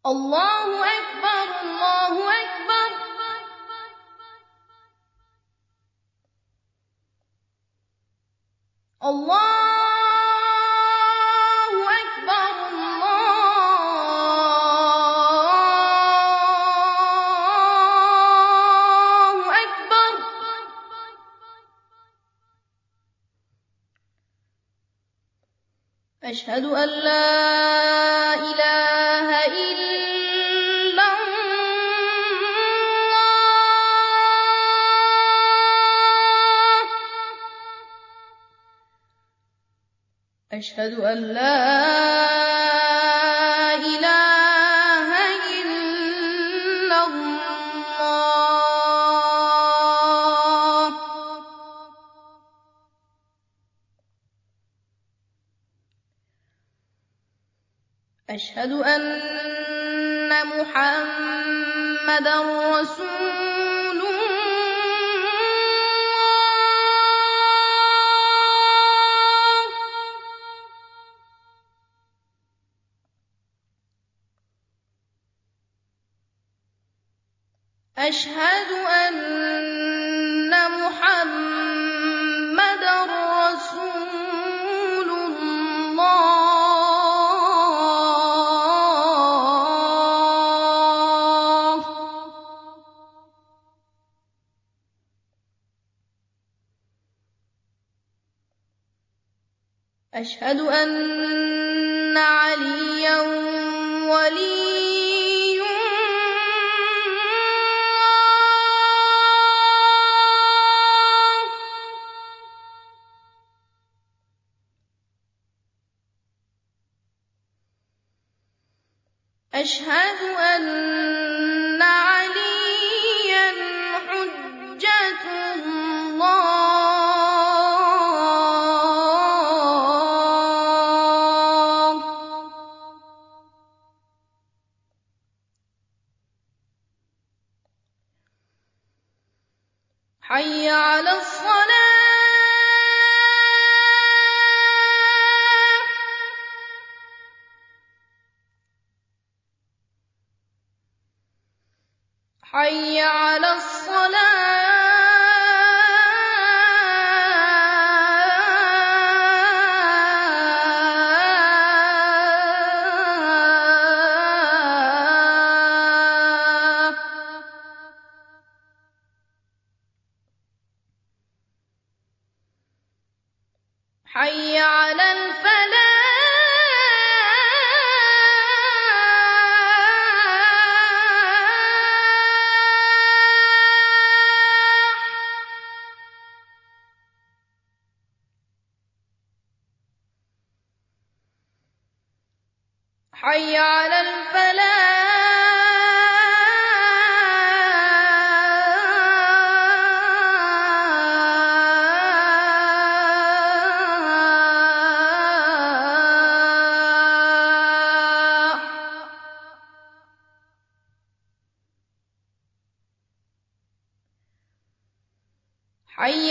الله أكبر الله أكبر. الله أكبر الله أكبر. أشهد أن لا إله إلا الله. أشهد أن لا إله إلا الله. أشهد أن محمدًا رسول الله. أشهد أن محمدًا رسول الله. أشهد أن عليا ولي الله. أشهد أن عليا حجة الله. حي على الصلاة. حي على الصلاة. حي على الفلاح. حي على الفلاح. حي